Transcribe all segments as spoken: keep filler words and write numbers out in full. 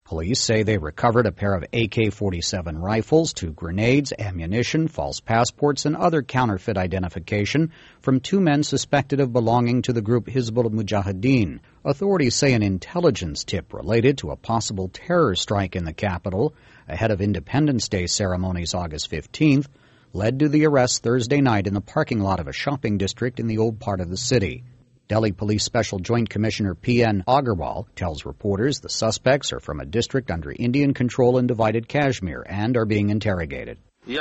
Police say they recovered a pair of A K forty-seven rifles, two grenades, ammunition, false passports, and other counterfeit identification from two men suspected of belonging to the group Hizbul Mujahideen. Authorities say an intelligence tip related to a possible terror strike in the capital ahead of Independence Day ceremonies August fifteenth led to the arrest Thursday night in the parking lot of a shopping district in the old part of the city. Delhi Police Special Joint Commissioner P N Agarwal tells reporters the suspects are from a district under Indian control in divided Kashmir and are being interrogated.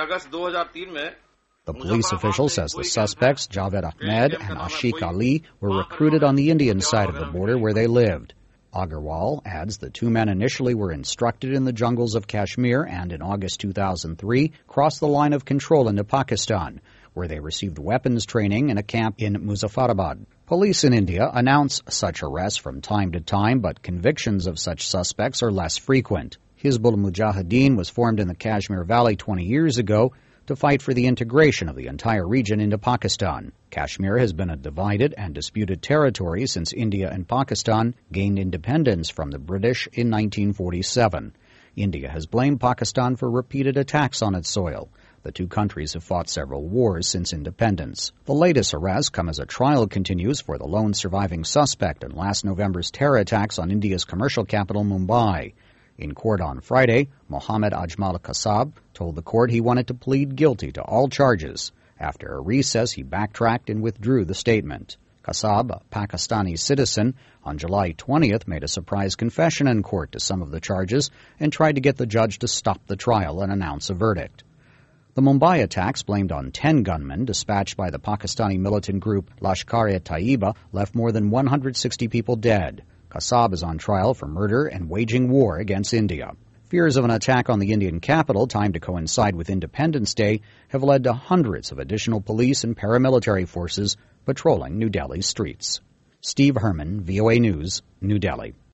The police official says the suspects, Javed Ahmed and Ashiq Ali, were recruited on the Indian side of the border where they lived. Agarwal adds the two men initially were instructed in the jungles of Kashmir and in August two thousand three crossed the line of control into Pakistan, where they received weapons training in a camp in Muzaffarabad. Police in India announce such arrests from time to time, but convictions of such suspects are less frequent. Hizbul Mujahideen was formed in the Kashmir Valley twenty years ago to fight for the integration of the entire region into Pakistan. Kashmir has been a divided and disputed territory since India and Pakistan gained independence from the British in nineteen forty-seven. India has blamed Pakistan for repeated attacks on its soil. The two countries have fought several wars since independence. The latest arrests come as a trial continues for the lone surviving suspect in last November's terror attacks on India's commercial capital, Mumbai. In court on Friday, Mohammad Ajmal Kasab told the court he wanted to plead guilty to all charges. After a recess, he backtracked and withdrew the statement. Kasab, a Pakistani citizen, on July twentieth made a surprise confession in court to some of the charges and tried to get the judge to stop the trial and announce a verdict. The Mumbai attacks, blamed on ten gunmen dispatched by the Pakistani militant group Lashkar-e-Taiba, left more than one hundred sixty people dead. Kasab is on trial for murder and waging war against India. Fears of an attack on the Indian capital, timed to coincide with Independence Day, have led to hundreds of additional police and paramilitary forces patrolling New Delhi's streets. Steve Herman, V O A News, New Delhi.